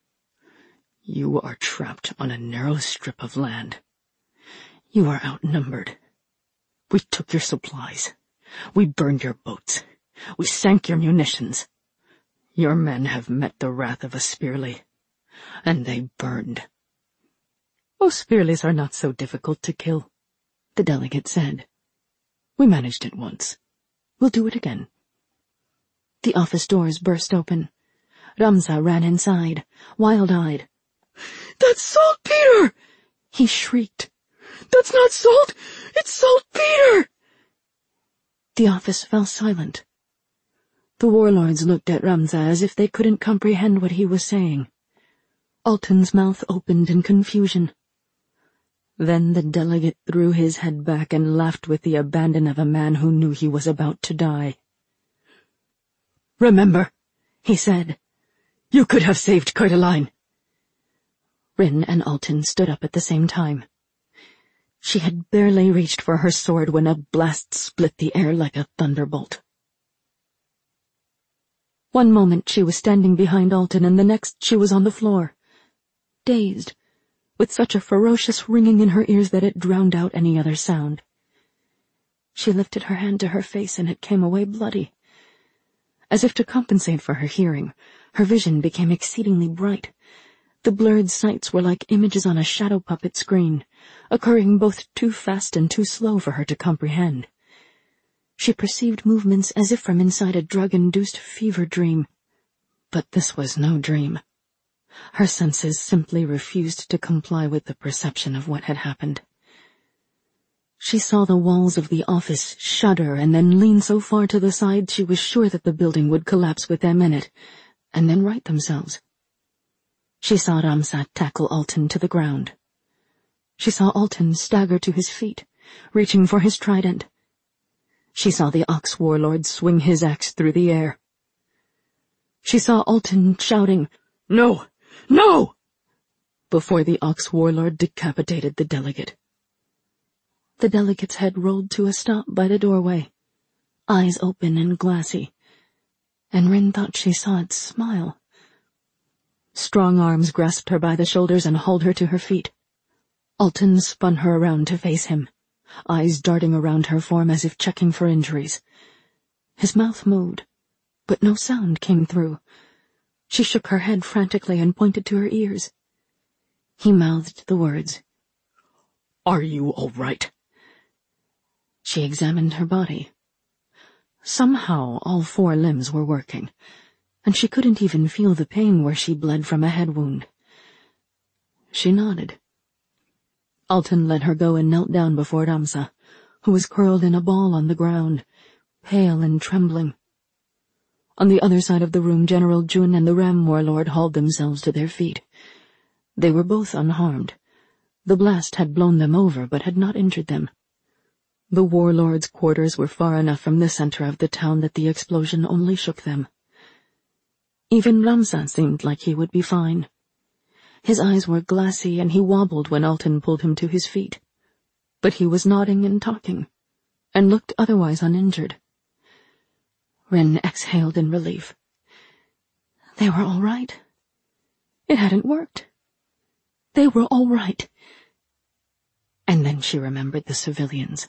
You are trapped on a narrow strip of land. You are outnumbered. We took your supplies. We burned your boats. We sank your munitions. Your men have met the wrath of a Spearley, and they burned. Oh, Spearleys are not so difficult to kill, the delegate said. We managed it once. We'll do it again. The office doors burst open. Ramza ran inside, wild-eyed. That's saltpeter! He shrieked. That's not salt! It's saltpeter! The office fell silent. The warlords looked at Ramza as if they couldn't comprehend what he was saying. Alton's mouth opened in confusion. Then the delegate threw his head back and laughed with the abandon of a man who knew he was about to die. Remember, he said, you could have saved Coeur d'Alene. Rin and Alton stood up at the same time. She had barely reached for her sword when a blast split the air like a thunderbolt. One moment she was standing behind Alton, and the next she was on the floor, dazed, with such a ferocious ringing in her ears that it drowned out any other sound. She lifted her hand to her face, and it came away bloody. As if to compensate for her hearing, her vision became exceedingly bright. The blurred sights were like images on a shadow puppet screen, occurring both too fast and too slow for her to comprehend. She perceived movements as if from inside a drug-induced fever dream. But this was no dream. Her senses simply refused to comply with the perception of what had happened. She saw the walls of the office shudder and then lean so far to the side she was sure that the building would collapse with them in it, and then right themselves. She saw Ramza tackle Alton to the ground. She saw Alton stagger to his feet, reaching for his trident. She saw the Ox warlord swing his axe through the air. She saw Alton shouting, "No! No!" before the Ox warlord decapitated the delegate. The delegate's head rolled to a stop by the doorway, eyes open and glassy, and Rin thought she saw it smile. Strong arms grasped her by the shoulders and hauled her to her feet. Alton spun her around to face him, eyes darting around her form as if checking for injuries. His mouth moved, but no sound came through. She shook her head frantically and pointed to her ears. He mouthed the words, "Are you all right?" She examined her body. Somehow all four limbs were working, and she couldn't even feel the pain where she bled from a head wound. She nodded. Alton let her go and knelt down before Ramza, who was curled in a ball on the ground, pale and trembling. On the other side of the room, General Jun and the Ram warlord hauled themselves to their feet. They were both unharmed. The blast had blown them over, but had not injured them. The warlord's quarters were far enough from the center of the town that the explosion only shook them. Even Ramza seemed like he would be fine. His eyes were glassy, and he wobbled when Alton pulled him to his feet. But he was nodding and talking, and looked otherwise uninjured. Rin exhaled in relief. They were all right. It hadn't worked. They were all right. And then she remembered the civilians.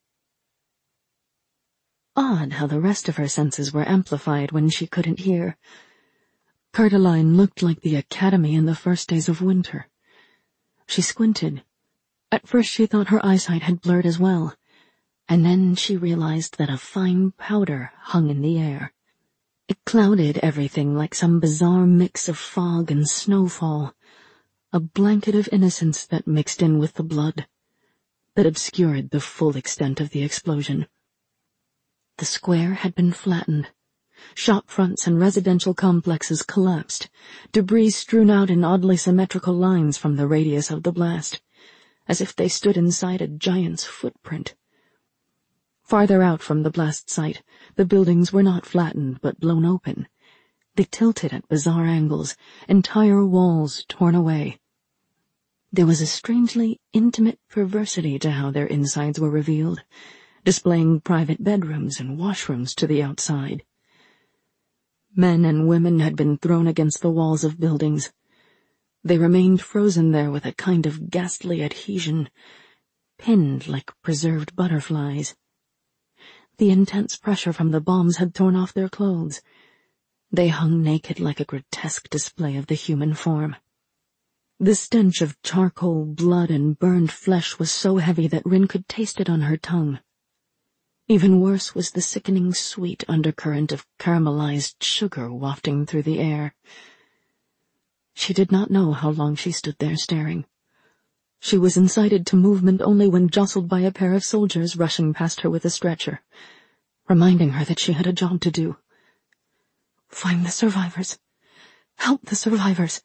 Odd how the rest of her senses were amplified when she couldn't hear. Coeur-d'Alene looked like the academy in the first days of winter. She squinted. At first she thought her eyesight had blurred as well, and then she realized that a fine powder hung in the air. It clouded everything like some bizarre mix of fog and snowfall, a blanket of innocence that mixed in with the blood, that obscured the full extent of the explosion. The square had been flattened. Shop fronts and residential complexes collapsed, debris strewn out in oddly symmetrical lines from the radius of the blast, as if they stood inside a giant's footprint. Farther out from the blast site, the buildings were not flattened but blown open. They tilted at bizarre angles, entire walls torn away. There was a strangely intimate perversity to how their insides were revealed, displaying private bedrooms and washrooms to the outside. Men and women had been thrown against the walls of buildings. They remained frozen there with a kind of ghastly adhesion, pinned like preserved butterflies. The intense pressure from the bombs had torn off their clothes. They hung naked like a grotesque display of the human form. The stench of charcoal, blood, and burned flesh was so heavy that Rin could taste it on her tongue. Even worse was the sickening sweet undercurrent of caramelized sugar wafting through the air. She did not know how long she stood there staring. She was incited to movement only when jostled by a pair of soldiers rushing past her with a stretcher, reminding her that she had a job to do. Find the survivors. Help the survivors.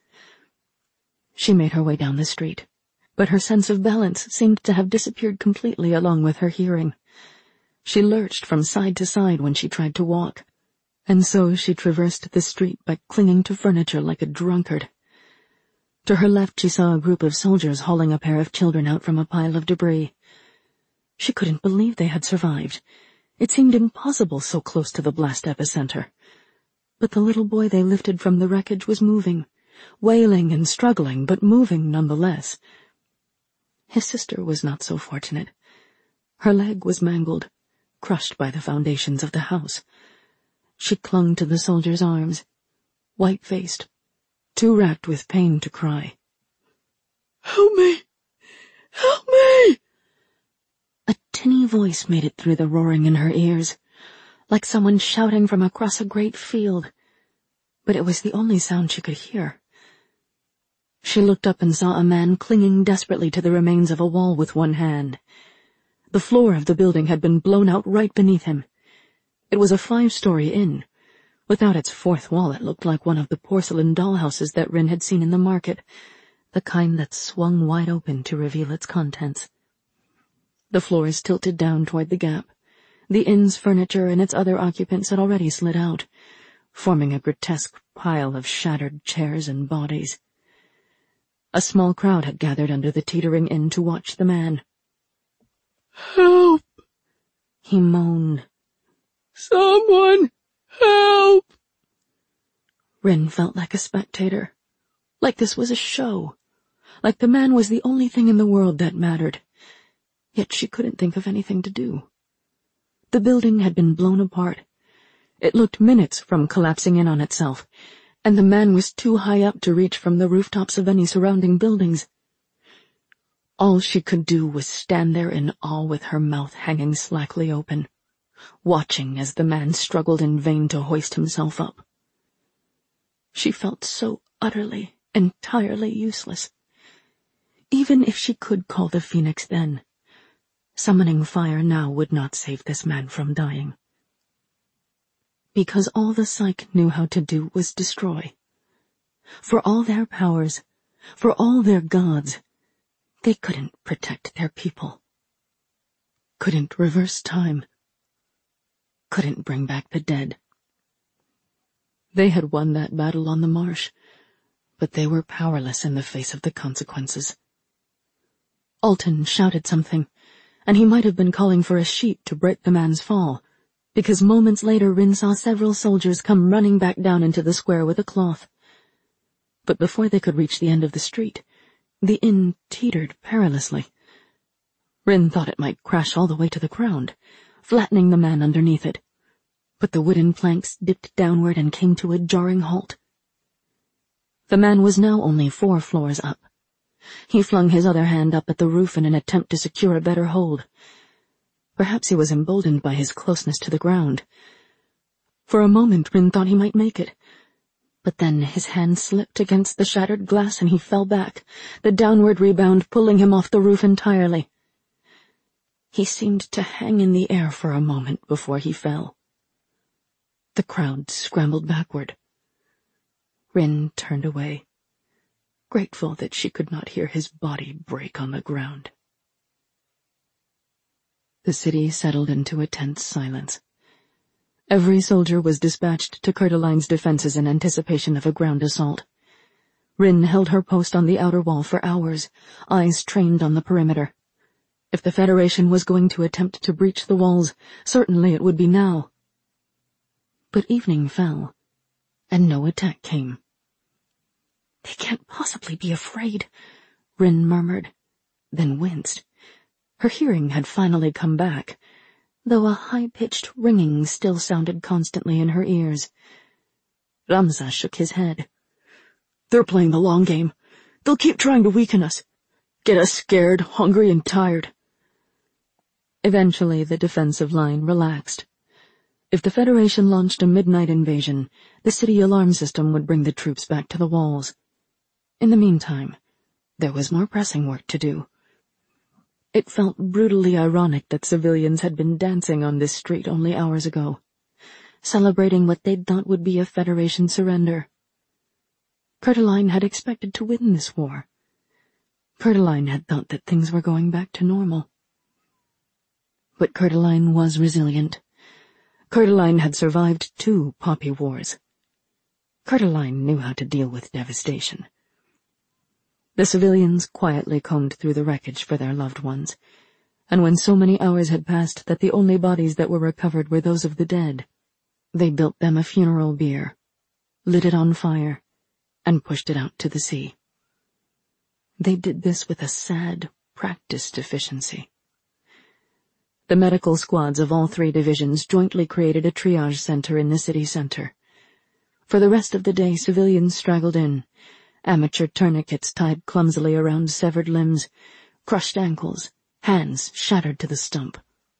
She made her way down the street, but her sense of balance seemed to have disappeared completely along with her hearing. She lurched from side to side when she tried to walk, and so she traversed the street by clinging to furniture like a drunkard. To her left she saw a group of soldiers hauling a pair of children out from a pile of debris. She couldn't believe they had survived. It seemed impossible so close to the blast epicenter. But the little boy they lifted from the wreckage was moving, wailing and struggling, but moving nonetheless. His sister was not so fortunate. Her leg was mangled, crushed by the foundations of the house. She clung to the soldier's arms, white-faced, too racked with pain to cry. "Help me! Help me!" A tinny voice made it through the roaring in her ears, like someone shouting from across a great field, but it was the only sound she could hear. She looked up and saw a man clinging desperately to the remains of a wall with one hand. The floor of the building had been blown out right beneath him. It was a five-story inn. Without its fourth wall it looked like one of the porcelain dollhouses that Rin had seen in the market, the kind that swung wide open to reveal its contents. The floors tilted down toward the gap. The inn's furniture and its other occupants had already slid out, forming a grotesque pile of shattered chairs and bodies. A small crowd had gathered under the teetering inn to watch the man. "Help!" he moaned. "Someone help!" Rin felt like a spectator, like this was a show, like the man was the only thing in the world that mattered. Yet she couldn't think of anything to do. The building had been blown apart. It looked minutes from collapsing in on itself, and the man was too high up to reach from the rooftops of any surrounding buildings. All she could do was stand there in awe with her mouth hanging slackly open, watching as the man struggled in vain to hoist himself up. She felt so utterly, entirely useless. Even if she could call the Phoenix then, summoning fire now would not save this man from dying. Because all the Psyche knew how to do was destroy. For all their powers, for all their gods, they couldn't protect their people. Couldn't reverse time. Couldn't bring back the dead. They had won that battle on the marsh, but they were powerless in the face of the consequences. Alton shouted something, and he might have been calling for a sheet to break the man's fall, because moments later Rin saw several soldiers come running back down into the square with a cloth. But before they could reach the end of the street, the inn teetered perilously. Rin thought it might crash all the way to the ground, flattening the man underneath it. But the wooden planks dipped downward and came to a jarring halt. The man was now only four floors up. He flung his other hand up at the roof in an attempt to secure a better hold. Perhaps he was emboldened by his closeness to the ground. For a moment Rin thought he might make it, but then his hand slipped against the shattered glass and he fell back, the downward rebound pulling him off the roof entirely. He seemed to hang in the air for a moment before he fell. The crowd scrambled backward. Rin turned away, grateful that she could not hear his body break on the ground. The city settled into a tense silence. Every soldier was dispatched to Coeur d'Alene's defenses in anticipation of a ground assault. Rin held her post on the outer wall for hours, eyes trained on the perimeter. If the Federation was going to attempt to breach the walls, certainly it would be now. But evening fell, and no attack came. "They can't possibly be afraid," Rin murmured, then winced. Her hearing had finally come back, though a high-pitched ringing still sounded constantly in her ears. Ramza shook his head. "They're playing the long game. They'll keep trying to weaken us, get us scared, hungry, and tired." Eventually the defensive line relaxed. If the Federation launched a midnight invasion, the city alarm system would bring the troops back to the walls. In the meantime, there was more pressing work to do. It felt brutally ironic that civilians had been dancing on this street only hours ago, celebrating what they'd thought would be a Federation surrender. Coeur d'Alene had expected to win this war. Coeur d'Alene had thought that things were going back to normal. But Coeur d'Alene was resilient. Coeur d'Alene had survived two poppy wars. Coeur d'Alene knew how to deal with devastation. The civilians quietly combed through the wreckage for their loved ones, and when so many hours had passed that the only bodies that were recovered were those of the dead, they built them a funeral bier, lit it on fire, and pushed it out to the sea. They did this with a sad, practiced efficiency. The medical squads of all three divisions jointly created a triage center in the city center. For the rest of the day, civilians straggled in, amateur tourniquets tied clumsily around severed limbs, crushed ankles, hands shattered to the stump.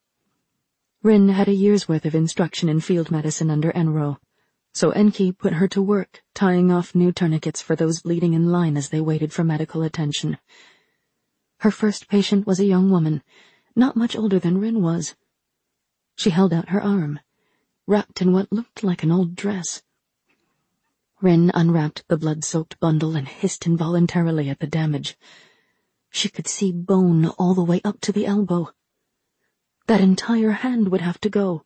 Rin had a year's worth of instruction in field medicine under Enro, so Enki put her to work tying off new tourniquets for those bleeding in line as they waited for medical attention. Her first patient was a young woman, not much older than Rin was. She held out her arm, wrapped in what looked like an old dress. Rin unwrapped the blood-soaked bundle and hissed involuntarily at the damage. She could see bone all the way up to the elbow. That entire hand would have to go.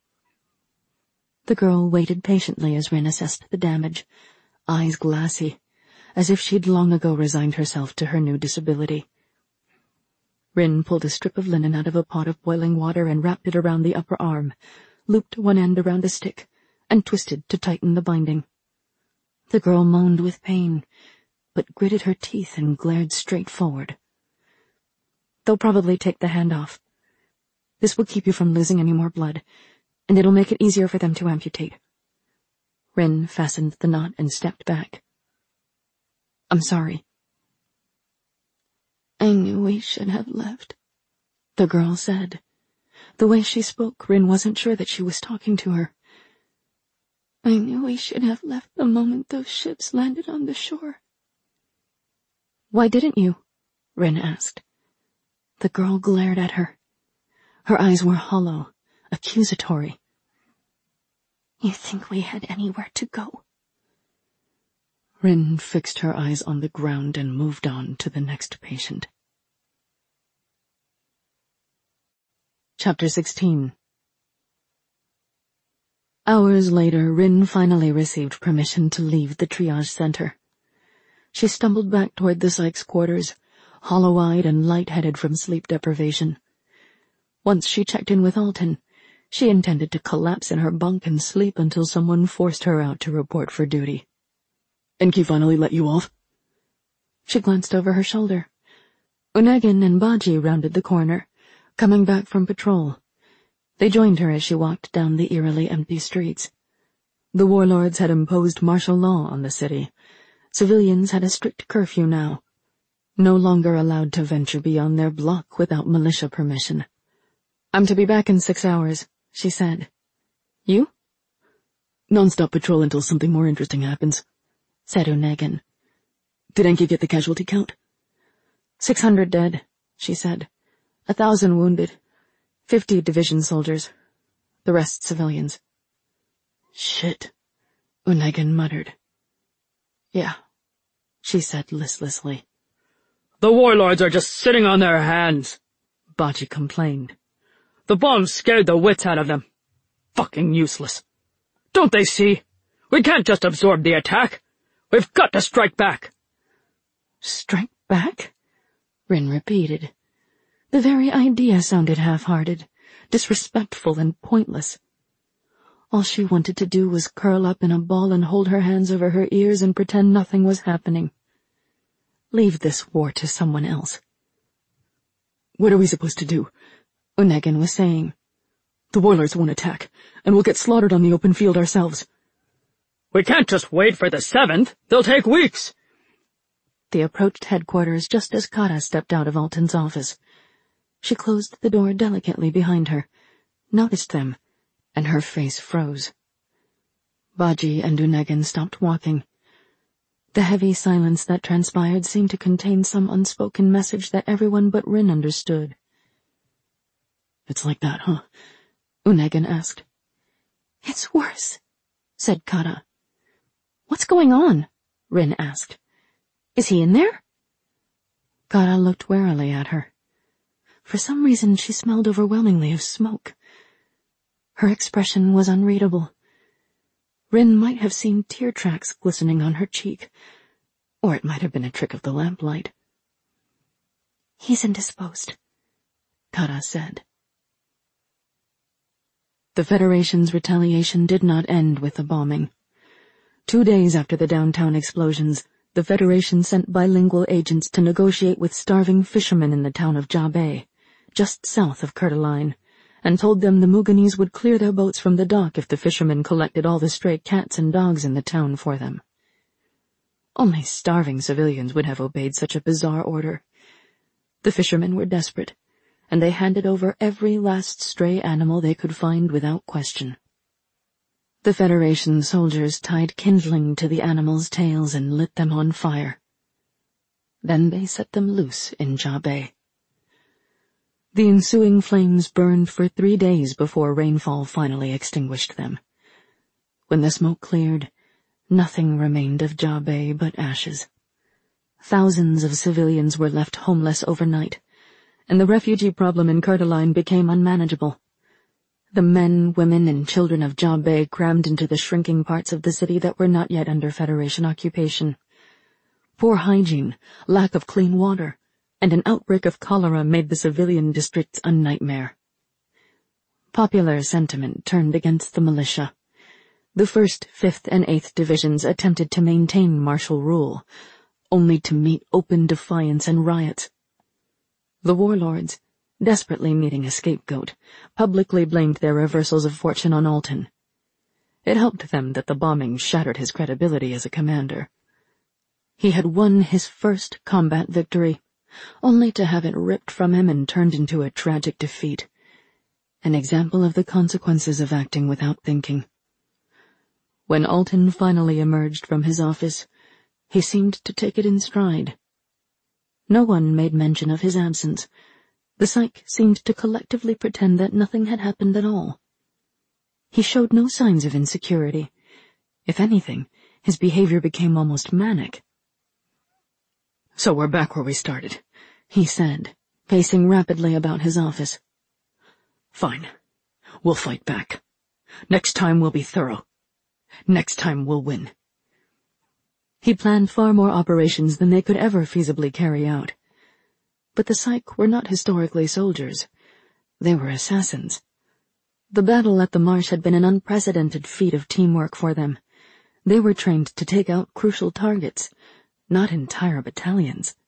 The girl waited patiently as Rin assessed the damage, eyes glassy, as if she'd long ago resigned herself to her new disability. Rin pulled a strip of linen out of a pot of boiling water and wrapped it around the upper arm, looped one end around a stick, and twisted to tighten the binding. The girl moaned with pain, but gritted her teeth and glared straight forward. "They'll probably take the hand off. This will keep you from losing any more blood, and it'll make it easier for them to amputate." Rin fastened the knot and stepped back. "I'm sorry." "I knew we should have left," the girl said. The way she spoke, Rin wasn't sure that she was talking to her. "I knew we should have left the moment those ships landed on the shore." "Why didn't you?" Rin asked. The girl glared at her. Her eyes were hollow, accusatory. "You think we had anywhere to go?" Rin fixed her eyes on the ground and moved on to the next patient. Chapter sixteen. Hours later, Rin finally received permission to leave the triage center. She stumbled back toward the Sykes quarters, hollow-eyed and light-headed from sleep deprivation. Once she checked in with Alton, She intended to collapse in her bunk and sleep until someone forced her out to report for duty. Enki finally let you off? She glanced over her shoulder. Unegin and Baji rounded the corner, coming back from patrol. They joined her as she walked down the eerily empty streets. The warlords had imposed martial law on the city. Civilians had a strict curfew now, no longer allowed to venture beyond their block without militia permission. "I'm to be back in six hours," she said. "You?" "Non-stop patrol until something more interesting happens," said Unegin. "Did Enki get the casualty count?" Six hundred dead," she said. "A thousand wounded. Fifty division soldiers. The rest civilians." "Shit," Unegin muttered. "Yeah," she said listlessly. "The warlords are just sitting on their hands," Baji complained. "The bombs scared the wits out of them. Fucking useless. Don't they see? We can't just absorb the attack. We've got to strike back." "Strike back?" Rin repeated. The very idea sounded half-hearted, disrespectful and pointless. All she wanted to do was curl up in a ball and hold her hands over her ears and pretend nothing was happening. Leave this war to someone else. "What are we supposed to do?" Unegin was saying. "The warlords won't attack, and we'll get slaughtered on the open field ourselves." "We can't just wait for the seventh. They'll take weeks." They approached headquarters just as Kara stepped out of Alton's office. She closed the door delicately behind her, noticed them, and her face froze. Baji and Unegin stopped walking. The heavy silence that transpired seemed to contain some unspoken message that everyone but Rin understood. "It's like that, huh?" Unegin asked. "It's worse," said Kara. "What's going on?" Rin asked. "Is he in there?" Kara looked warily at her. For some reason she smelled overwhelmingly of smoke. Her expression was unreadable. Rin might have seen tear tracks glistening on her cheek, or it might have been a trick of the lamplight. "He's indisposed," Kara said. The Federation's retaliation did not end with the bombing. Two days after the downtown explosions, the Federation sent bilingual agents to negotiate with starving fishermen in the town of Jabe, just south of Kurtaline, and told them the Muganese would clear their boats from the dock if the fishermen collected all the stray cats and dogs in the town for them. Only starving civilians would have obeyed such a bizarre order. The fishermen were desperate, and they handed over every last stray animal they could find without question. The Federation soldiers tied kindling to the animals' tails and lit them on fire. Then they set them loose in Jabe. The ensuing flames burned for three days before rainfall finally extinguished them. When the smoke cleared, nothing remained of Jabe but ashes. Thousands of civilians were left homeless overnight, and the refugee problem in Kurtaline became unmanageable. The men, women, and children of Jabe crammed into the shrinking parts of the city that were not yet under Federation occupation. Poor hygiene, lack of clean water, and an outbreak of cholera made the civilian districts a nightmare. Popular sentiment turned against the militia. The first, fifth, and eighth divisions attempted to maintain martial rule, only to meet open defiance and riots. The warlords, desperately needing a scapegoat, publicly blamed their reversals of fortune on Alton. It helped them that the bombing shattered his credibility as a commander. He had won his first combat victory, only to have it ripped from him and turned into a tragic defeat, an example of the consequences of acting without thinking. When Alton finally emerged from his office, he seemed to take it in stride. No one made mention of his absence. The psych seemed to collectively pretend that nothing had happened at all. He showed no signs of insecurity. If anything, his behavior became almost manic. "So we're back where we started," he said, pacing rapidly about his office. "Fine. We'll fight back. Next time we'll be thorough. Next time we'll win." He planned far more operations than they could ever feasibly carry out. But the psych were not historically soldiers. They were assassins. The battle at the marsh had been an unprecedented feat of teamwork for them. They were trained to take out crucial targets, not entire battalions.